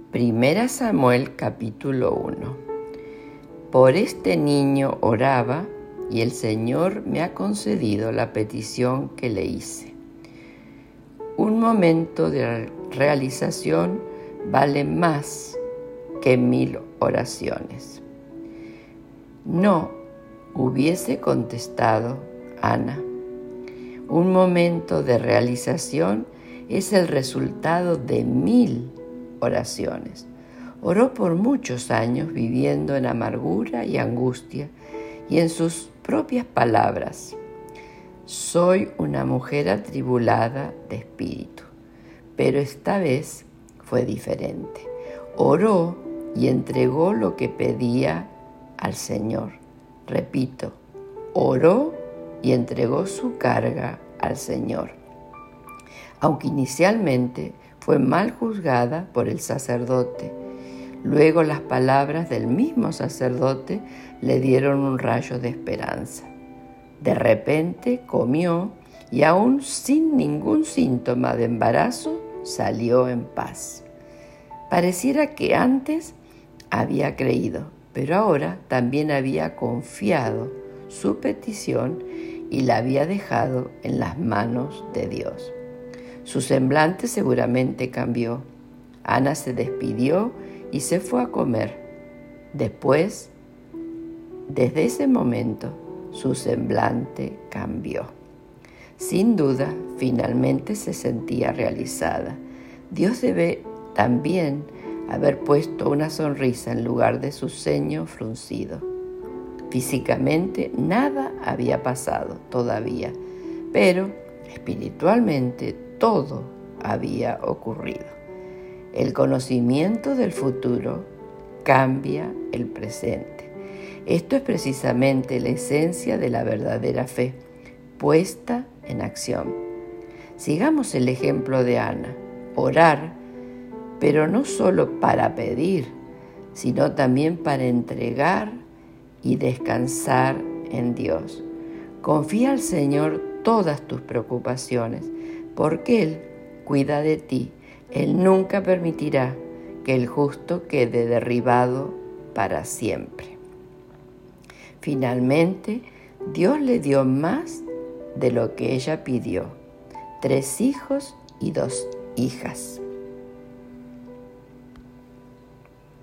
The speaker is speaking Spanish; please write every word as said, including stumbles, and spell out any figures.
Primera Samuel capítulo uno. Por este niño oraba y el Señor me ha concedido la petición que le hice. Un momento de realización vale más que mil oraciones. No hubiese contestado Ana. Un momento de realización es el resultado de mil oraciones. Oró por muchos años viviendo en amargura y angustia y en sus propias palabras: soy una mujer atribulada de espíritu. Pero esta vez fue diferente. Oró y entregó lo que pedía al Señor. Repito, oró y entregó su carga al Señor. Aunque inicialmente fue mal juzgada por el sacerdote, luego las palabras del mismo sacerdote le dieron un rayo de esperanza. De repente comió y aún sin ningún síntoma de embarazo salió en paz. Pareciera que antes había creído, pero ahora también había confiado su petición y la había dejado en las manos de Dios. Su semblante seguramente cambió. Ana se despidió y se fue a comer. Después, desde ese momento, su semblante cambió. Sin duda, finalmente se sentía realizada. Dios debe también haber puesto una sonrisa en lugar de su ceño fruncido. Físicamente nada había pasado todavía, pero espiritualmente todo había ocurrido. El conocimiento del futuro cambia el presente. Esto es precisamente la esencia de la verdadera fe, puesta en acción. Sigamos el ejemplo de Ana: orar, pero no solo para pedir, sino también para entregar y descansar en Dios. Confía al Señor todas tus preocupaciones, porque Él cuida de ti. Él nunca permitirá que el justo quede derribado para siempre. Finalmente, Dios le dio más de lo que ella pidió: tres hijos y dos hijas.